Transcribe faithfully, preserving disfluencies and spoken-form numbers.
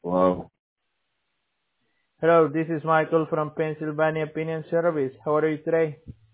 Hello. Hello, this is Michael from Pennsylvania Opinion Service. How are you today?